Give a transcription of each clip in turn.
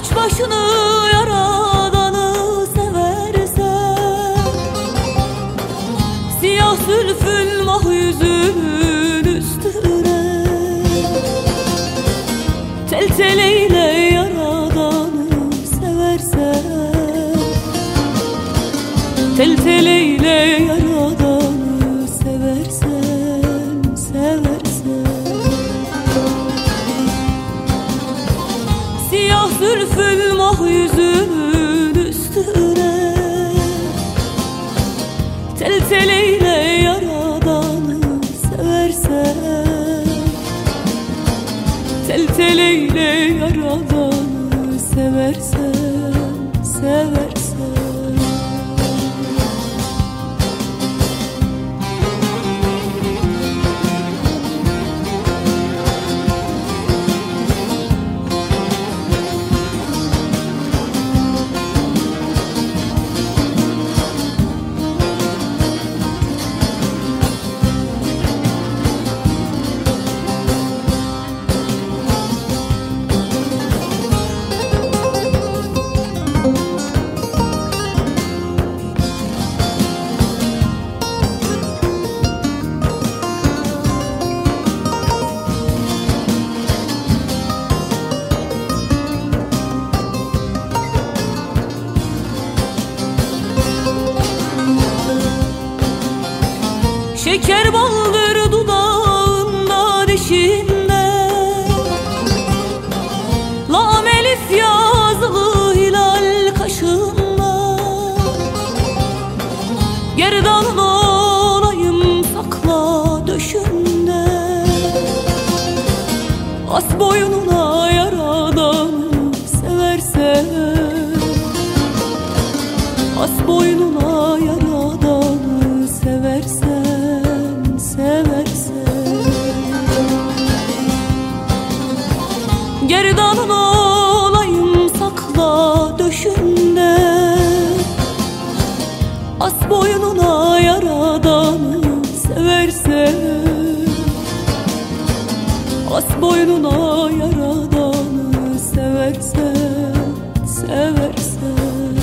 Aç başını yaradanı seversen, siyah zülfün mah yüzün üstüne, tel tel eyle yaradanı seversen, tel tel eyle yaradanı seversen, seversen. Siyah zülfün mah yüzün üstüne, tel tel eyle yaradanı seversen, tel tel eyle yaradanı seversen, seversen. Şeker baldır dudağında dişinde, lam elif yazılı hilal kaşında. Gerdanın olayım sakla döşünde, as boynuna yaradanı seversen, as boynuna yaradanı seversen, seversen. Gerdanın olayım sakla döşünde, as boynuna yaradanı seversen, as boynuna yaradanı seversen, seversen.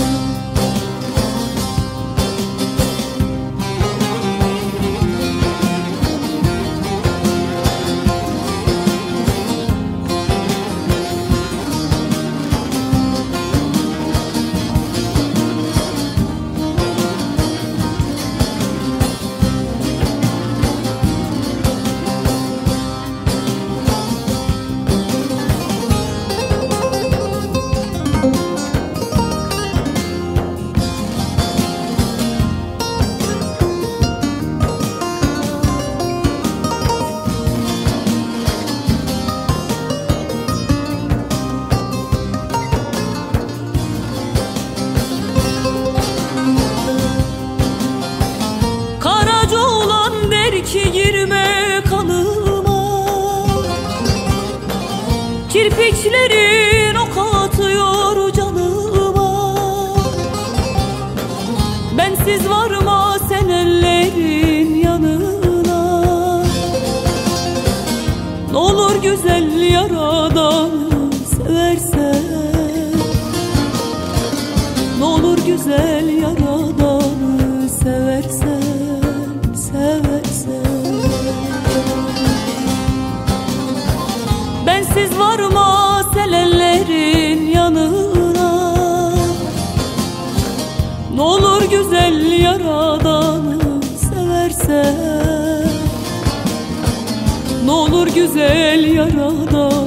Ki girme kanıma, kirpiklerin ok atıyor canıma. Bensiz varma sen ellerin yanına, ne olur güzel yaradanı seversen, ne olur güzel yaradanı seversen, seversen. Bensiz varma sen ellerin yanına, ne olur güzel yaradanı seversen, ne olur güzel yaradanı